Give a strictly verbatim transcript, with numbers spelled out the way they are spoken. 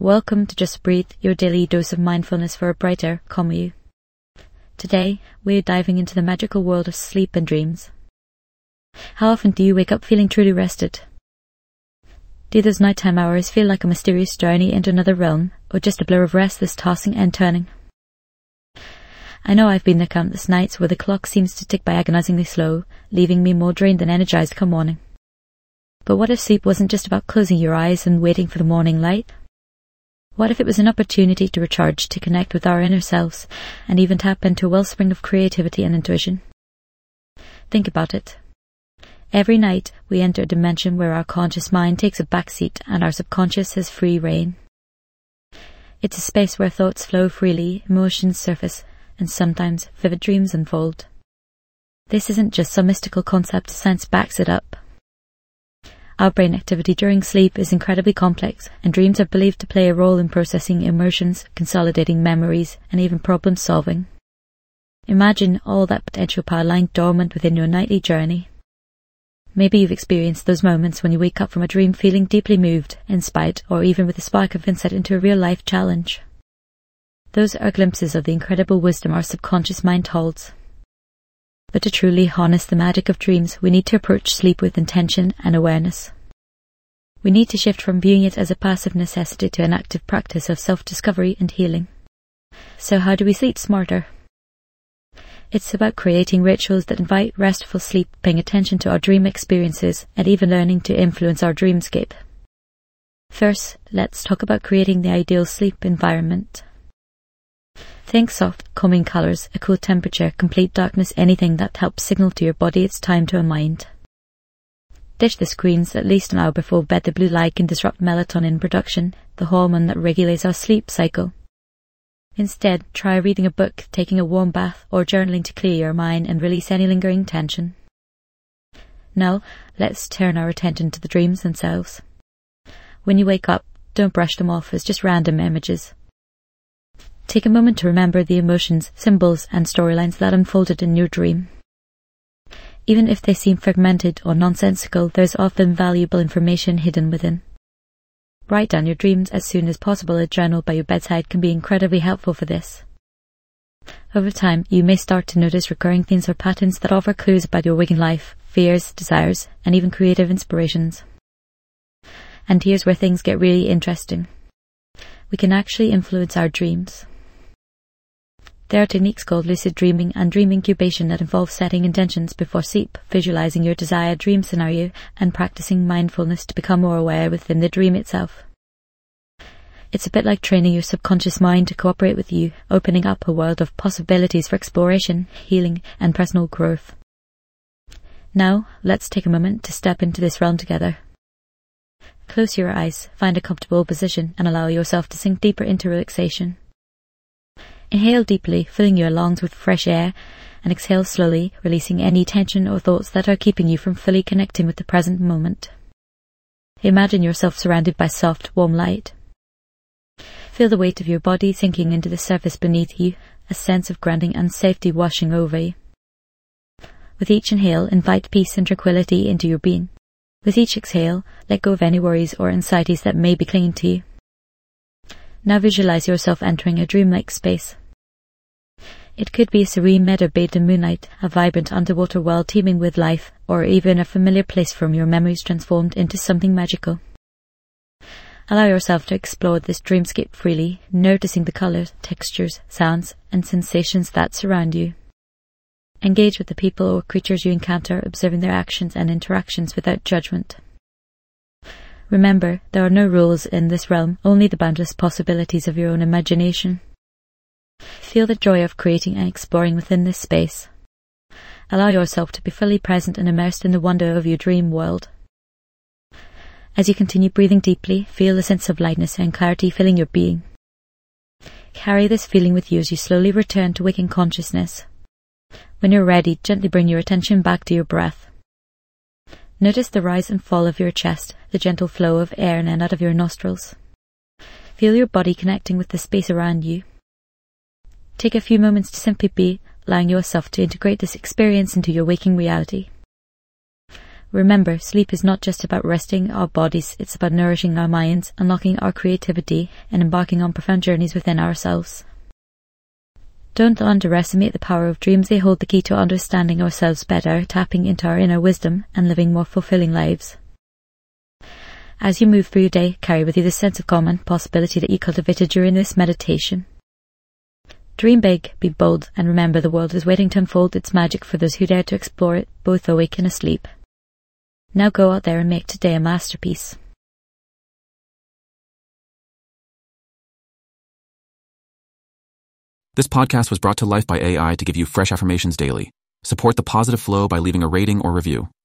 Welcome to Just Breathe, your daily dose of mindfulness for a brighter, calmer you. Today, we're diving into the magical world of sleep and dreams. How often do you wake up feeling truly rested? Do those nighttime hours feel like a mysterious journey into another realm, or just a blur of restless tossing and turning? I know I've been there countless nights where the clock seems to tick by agonizingly slow, leaving me more drained than energized come morning. But what if sleep wasn't just about closing your eyes and waiting for the morning light? What if it was an opportunity to recharge, to connect with our inner selves, and even tap into a wellspring of creativity and intuition? Think about it. Every night, we enter a dimension where our conscious mind takes a backseat and our subconscious has free rein. It's a space where thoughts flow freely, emotions surface, and sometimes vivid dreams unfold. This isn't just some mystical concept, science backs it up. Our brain activity during sleep is incredibly complex, and dreams are believed to play a role in processing emotions, consolidating memories, and even problem solving. Imagine all that potential power lying dormant within your nightly journey. Maybe you've experienced those moments when you wake up from a dream feeling deeply moved, inspired, or even with a spark of insight into a real-life challenge. Those are glimpses of the incredible wisdom our subconscious mind holds. But to truly harness the magic of dreams, we need to approach sleep with intention and awareness. We need to shift from viewing it as a passive necessity to an active practice of self-discovery and healing. So how do we sleep smarter? It's about creating rituals that invite restful sleep, paying attention to our dream experiences, and even learning to influence our dreamscape. First, let's talk about creating the ideal sleep environment. Think soft, calming colours, a cool temperature, complete darkness, anything that helps signal to your body it's time to unwind. Ditch the screens at least an hour before bed. The blue light can disrupt melatonin production, the hormone that regulates our sleep cycle. Instead, try reading a book, taking a warm bath, or journaling to clear your mind and release any lingering tension. Now, let's turn our attention to the dreams themselves. When you wake up, don't brush them off as just random images. Take a moment to remember the emotions, symbols, and storylines that unfolded in your dream. Even if they seem fragmented or nonsensical, there's often valuable information hidden within. Write down your dreams as soon as possible. A journal by your bedside can be incredibly helpful for this. Over time, you may start to notice recurring themes or patterns that offer clues about your waking life, fears, desires, and even creative inspirations. And here's where things get really interesting. We can actually influence our dreams. There are techniques called lucid dreaming and dream incubation that involve setting intentions before sleep, visualizing your desired dream scenario, and practicing mindfulness to become more aware within the dream itself. It's a bit like training your subconscious mind to cooperate with you, opening up a world of possibilities for exploration, healing, and personal growth. Now, let's take a moment to step into this realm together. Close your eyes, find a comfortable position, and allow yourself to sink deeper into relaxation. Inhale deeply, filling your lungs with fresh air, and exhale slowly, releasing any tension or thoughts that are keeping you from fully connecting with the present moment. Imagine yourself surrounded by soft, warm light. Feel the weight of your body sinking into the surface beneath you, a sense of grounding and safety washing over you. With each inhale, invite peace and tranquility into your being. With each exhale, let go of any worries or anxieties that may be clinging to you. Now visualize yourself entering a dreamlike space. It could be a serene meadow bathed in moonlight, a vibrant underwater world teeming with life, or even a familiar place from your memories transformed into something magical. Allow yourself to explore this dreamscape freely, noticing the colors, textures, sounds, and sensations that surround you. Engage with the people or creatures you encounter, observing their actions and interactions without judgment. Remember, there are no rules in this realm, only the boundless possibilities of your own imagination. Feel the joy of creating and exploring within this space. Allow yourself to be fully present and immersed in the wonder of your dream world. As you continue breathing deeply, feel a sense of lightness and clarity filling your being. Carry this feeling with you as you slowly return to waking consciousness. When you're ready, gently bring your attention back to your breath. Notice the rise and fall of your chest, the gentle flow of air in and out of your nostrils. Feel your body connecting with the space around you. Take a few moments to simply be, allowing yourself to integrate this experience into your waking reality. Remember, sleep is not just about resting our bodies, it's about nourishing our minds, unlocking our creativity, and embarking on profound journeys within ourselves. Don't underestimate the power of dreams. They hold the key to understanding ourselves better, tapping into our inner wisdom, and living more fulfilling lives. As you move through your day, carry with you the sense of calm and possibility that you cultivated during this meditation. Dream big, be bold, and remember the world is waiting to unfold its magic for those who dare to explore it, both awake and asleep. Now go out there and make today a masterpiece. This podcast was brought to life by A I to give you fresh affirmations daily. Support the positive flow by leaving a rating or review.